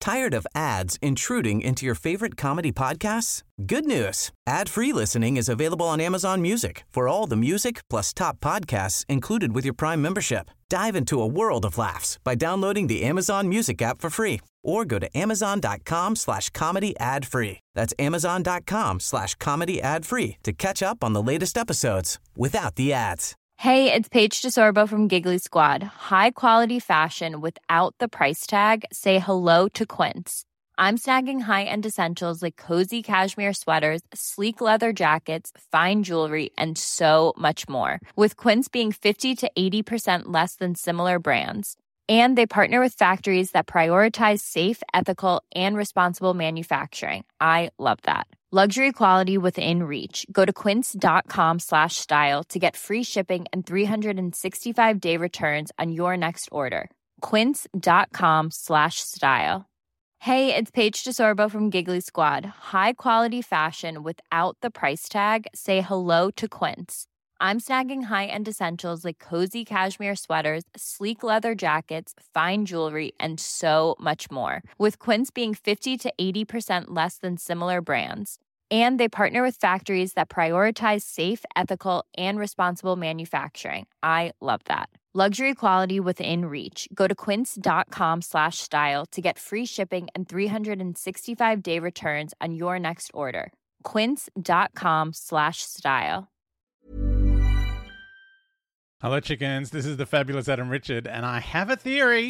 Tired of ads intruding into your favorite comedy podcasts? Good news. Ad-free listening is available on Amazon Music for all the music plus top podcasts included with your Prime membership. Dive into a world of laughs by downloading the Amazon Music app for free or go to amazon.com/comedy ad-free. That's amazon.com/comedy ad-free to catch up on the latest episodes without the ads. Hey, it's Paige DeSorbo from Giggly Squad. High quality fashion without the price tag. Say hello to Quince. I'm snagging high-end essentials like cozy cashmere sweaters, sleek leather jackets, fine jewelry, and so much more. With Quince being 50 to 80% less than similar brands. And they partner with factories that prioritize safe, ethical, and responsible manufacturing. I love that. Luxury quality within reach. Go to quince.com/style to get free shipping and 365-day returns on your next order. Quince.com/style. Hey, it's Paige DeSorbo from Giggly Squad. High quality fashion without the price tag. Say hello to Quince. I'm snagging high-end essentials like cozy cashmere sweaters, sleek leather jackets, fine jewelry, and so much more. With Quince being 50 to 80% less than similar brands. And they partner with factories that prioritize safe, ethical, and responsible manufacturing. I love that. Luxury quality within reach. Go to quince.com/style to get free shipping and 365-day returns on your next order. Quince.com/style. Hello, chickens. This is the fabulous Adam Richard, and I have a theory.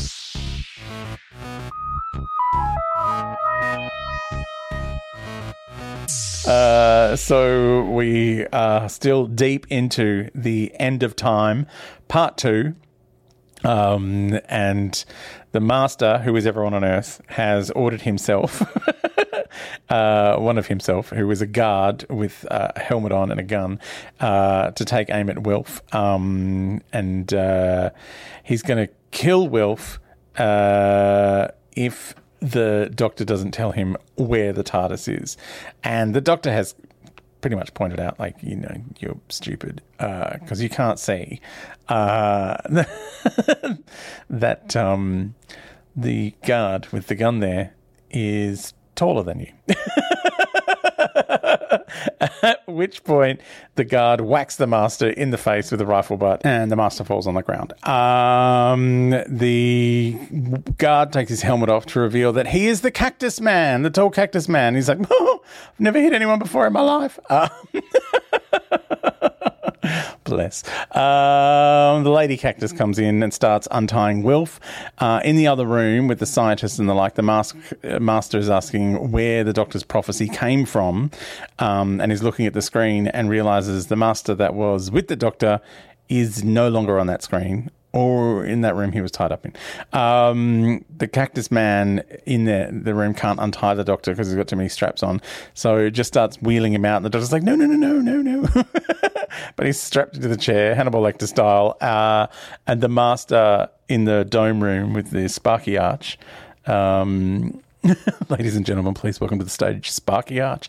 So we are still deep into the end of time, part 2. And the master, who is everyone on Earth, has ordered himself, one of himself, who is a guard with a helmet on and a gun, to take aim at Wilf. And he's going to kill Wilf if the Doctor doesn't tell him where the TARDIS is. And the Doctor has pretty much pointed out, like, you know, you're stupid because you can't see that the guard with the gun there is taller than you. At which point the guard whacks the master in the face with a rifle butt and the master falls on the ground. The guard takes his helmet off to reveal that he is the cactus man, the tall cactus man. He's like, oh, I've never hit anyone before in my life. Bless. The lady cactus comes in and starts untying Wilf. In the other room with the scientists and the like, the master is asking where the Doctor's prophecy came from, and is looking at the screen and realizes the master that was with the Doctor is no longer on that screen or in that room he was tied up in. The cactus man in the room can't untie the Doctor because he's got too many straps on, so just starts wheeling him out, and the Doctor's like, no. But he's strapped into the chair, Hannibal Lecter style, and the master in the dome room with the Sparky Arch. Ladies and gentlemen, please welcome to the stage Sparky Arch.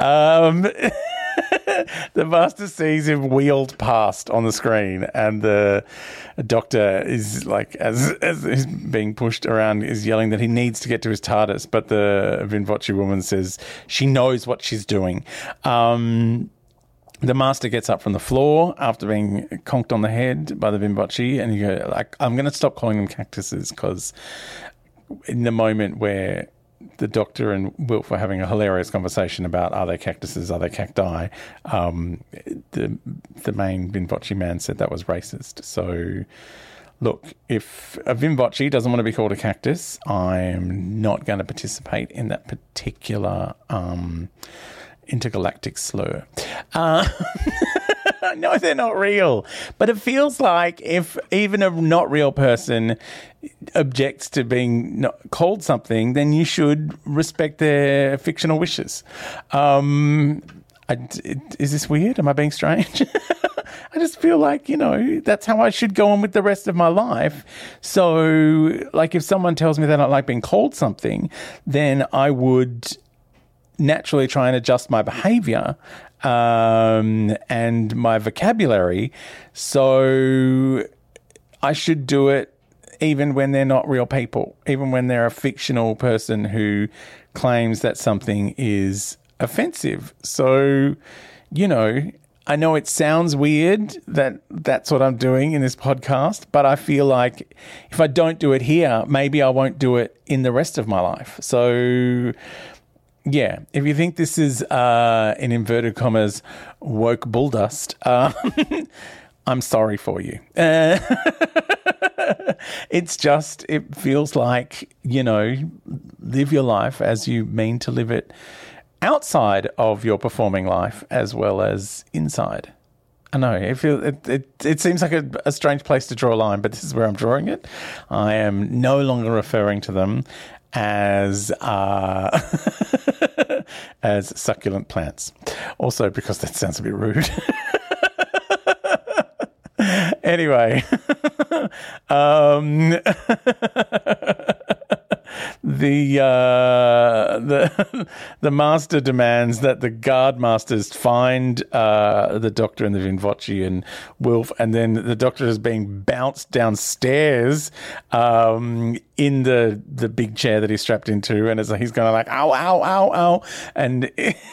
The master sees him wheeled past on the screen, and the Doctor is like, as he's being pushed around, is yelling that he needs to get to his TARDIS, but the Vinvoce woman says she knows what she's doing. The master gets up from the floor after being conked on the head by the Vinvoce, and you go, like, I'm going to stop calling them cactuses, because in the moment where the Doctor and Wilf were having a hilarious conversation about are they cactuses, are they cacti, the main Vinvoce man said that was racist. So, look, if a Vinvoce doesn't want to be called a cactus, I'm not going to participate in that particular intergalactic slur. No, they're not real. But it feels like if even a not real person objects to being not called something, then you should respect their fictional wishes. Is this weird? Am I being strange? I just feel like, you know, that's how I should go on with the rest of my life. So, like, if someone tells me they don't like being called something, then I would naturally try and adjust my behaviour and my vocabulary. So I should do it even when they're not real people, even when they're a fictional person who claims that something is offensive. So, you know, I know it sounds weird that that's what I'm doing in this podcast, but I feel like if I don't do it here, maybe I won't do it in the rest of my life. So, yeah, if you think this is, in inverted commas, woke bulldust, I'm sorry for you. It's just, it feels like, you know, live your life as you mean to live it outside of your performing life as well as inside. I know, it seems like a strange place to draw a line, but this is where I'm drawing it. I am no longer referring to them as as succulent plants. Also because that sounds a bit rude. Anyway, the master demands that the guard masters find the Doctor and the Vinvocci Wilf, and then the Doctor is being bounced downstairs in the big chair that he's strapped into, and he's going like, ow, ow, ow, ow, and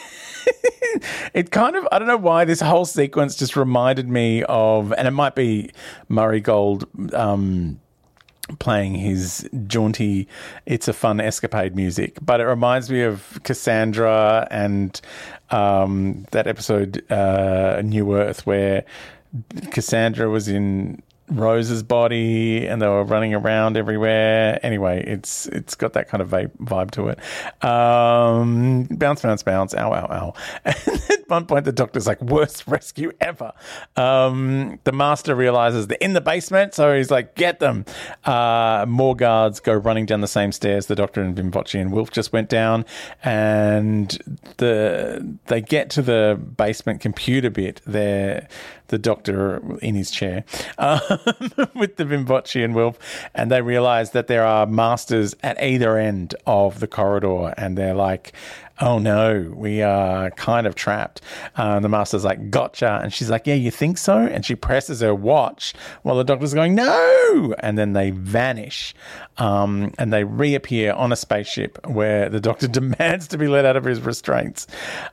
it kind of, I don't know why this whole sequence just reminded me of, and it might be Murray Gold playing his jaunty It's a Fun Escapade music, but it reminds me of Cassandra and that episode New Earth where Cassandra was in Rose's body and they were running around everywhere. Anyway, it's got that kind of vibe to it. Bounce, bounce, bounce, ow, ow, ow. And at one point the Doctor's like, worst rescue ever. The Master realizes they're in the basement, so he's like, get them. More guards go running down the same stairs the Doctor and Vinvocci and Wilf just went down, and they get to the basement computer bit there. The Doctor in his chair with the Vinvocci and Wilf, and they realise that there are masters at either end of the corridor, and they're like, oh no, we are kind of trapped. The Master's like, gotcha, and she's like, yeah, you think so? And she presses her watch while the Doctor's going, no, and then they vanish, and they reappear on a spaceship where the Doctor demands to be let out of his restraints.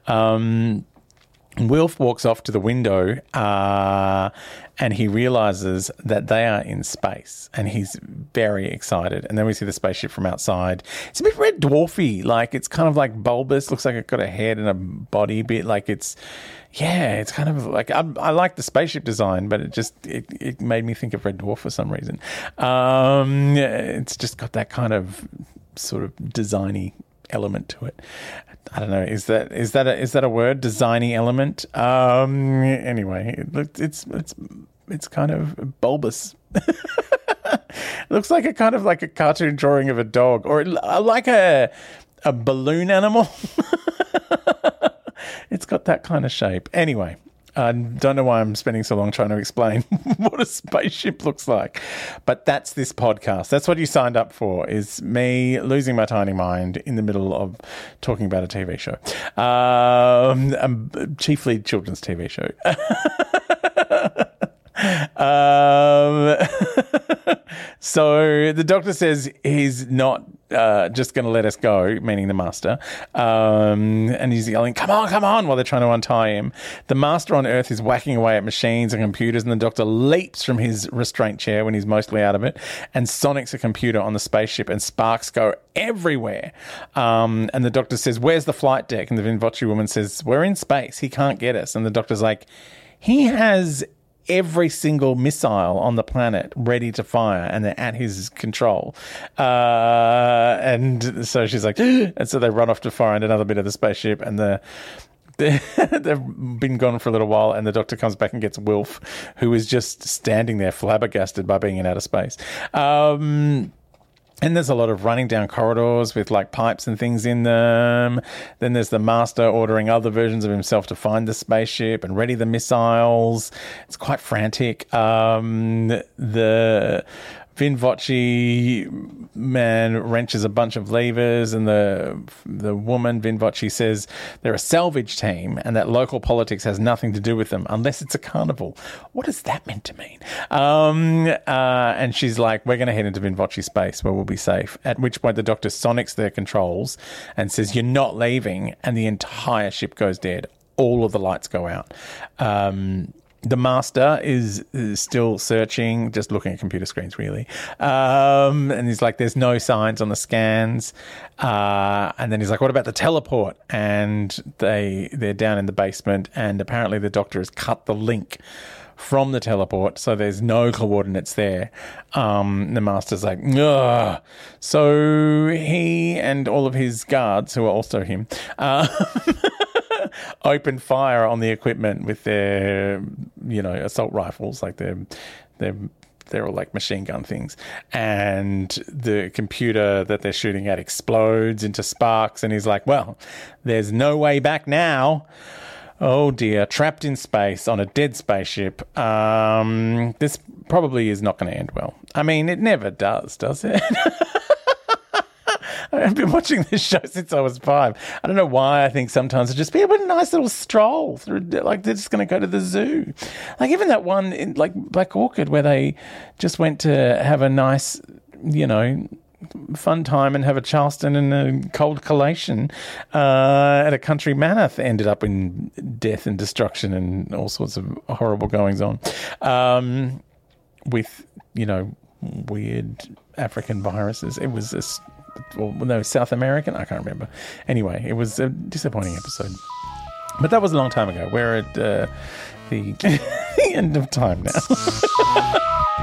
Wilf walks off to the window and he realises that they are in space, and he's very excited. And then we see the spaceship from outside. It's a bit Red Dwarfy, like it's kind of like bulbous, looks like it's got a head and a body bit, like it's kind of like, I like the spaceship design, but it made me think of Red Dwarf for some reason. It's just got that kind of sort of designy element to it. I don't know. Is that a word? Designy element. Anyway, it's kind of bulbous. Looks like a kind of like a cartoon drawing of a dog, or like a balloon animal. It's got that kind of shape. Anyway, I don't know why I'm spending so long trying to explain what a spaceship looks like. But that's this podcast. That's what you signed up for, is me losing my tiny mind in the middle of talking about a TV show. Chiefly children's TV show. So the Doctor says he's not just going to let us go, meaning the Master, and he's yelling, come on, while they're trying to untie him. The Master on Earth is whacking away at machines and computers, and the Doctor leaps from his restraint chair when he's mostly out of it and sonics a computer on the spaceship, and sparks go everywhere. And the Doctor says, where's the flight deck? And the Vinvocci woman says, we're in space, he can't get us. And the Doctor's like, he has every single missile on the planet ready to fire, and they're at his control. And so she's like, and so they run off to find another bit of the spaceship, and they've been gone for a little while, and the Doctor comes back and gets Wilf, who is just standing there flabbergasted by being in outer space. And there's a lot of running down corridors with like pipes and things in them. Then there's the Master ordering other versions of himself to find the spaceship and ready the missiles. It's quite frantic. The Vin Voce man wrenches a bunch of levers, and the woman, Vin Voce, says they're a salvage team and that local politics has nothing to do with them unless it's a carnival. What is that meant to mean? And she's like, we're going to head into Vin Voce space where we'll be safe. At which point the Doctor sonics their controls and says, you're not leaving, and the entire ship goes dead. All of the lights go out. The Master is still searching, just looking at computer screens, really. And he's like, there's no signs on the scans. And then he's like, what about the teleport? And they're down in the basement, and apparently the Doctor has cut the link from the teleport, so there's no coordinates there. The Master's like, ugh. So he and all of his guards, who are also him, open fire on the equipment with their, assault rifles, like they're all like machine gun things. And the computer that they're shooting at explodes into sparks, and he's like, well, there's no way back now. Oh dear, trapped in space on a dead spaceship. This probably is not going to end well. I mean, it never does it? I've been watching this show since I was 5. I don't know why I think sometimes it'd just be a nice little stroll through, like they're just going to go to the zoo. Like even that one in like Black Orchid where they just went to have a nice, fun time and have a Charleston and a cold collation at a country manor, ended up in death and destruction and all sorts of horrible goings on with, weird African viruses. It was South American? I can't remember. Anyway, it was a disappointing episode. But that was a long time ago. We're at the end of time now.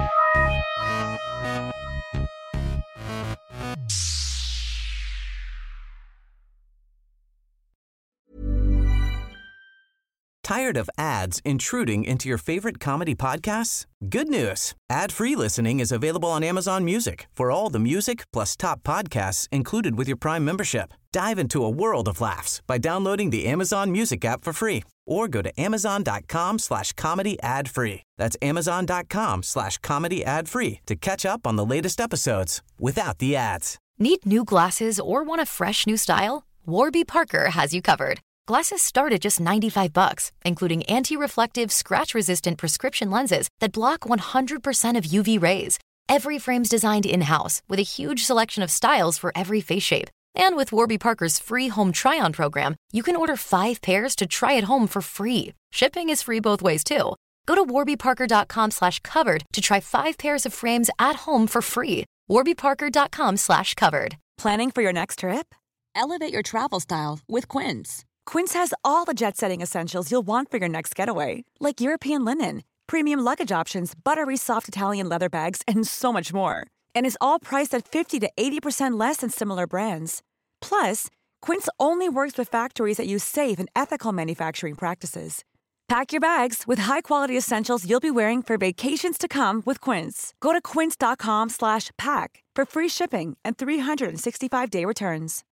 Tired of ads intruding into your favorite comedy podcasts? Good news. Ad-free listening is available on Amazon Music for all the music plus top podcasts included with your Prime membership. Dive into a world of laughs by downloading the Amazon Music app for free or go to amazon.com/comedy ad-free. That's amazon.com/comedy ad-free to catch up on the latest episodes without the ads. Need new glasses or want a fresh new style? Warby Parker has you covered. Glasses start at just $95, including anti-reflective, scratch-resistant prescription lenses that block 100% of UV rays. Every frame's designed in-house with a huge selection of styles for every face shape. And with Warby Parker's free home try-on program, you can order 5 pairs to try at home for free. Shipping is free both ways, too. Go to warbyparker.com/covered to try 5 pairs of frames at home for free. warbyparker.com/covered. Planning for your next trip? Elevate your travel style with Quince. Quince has all the jet-setting essentials you'll want for your next getaway, like European linen, premium luggage options, buttery soft Italian leather bags, and so much more. And is all priced at 50 to 80% less than similar brands. Plus, Quince only works with factories that use safe and ethical manufacturing practices. Pack your bags with high-quality essentials you'll be wearing for vacations to come with Quince. Go to quince.com/pack for free shipping and 365-day returns.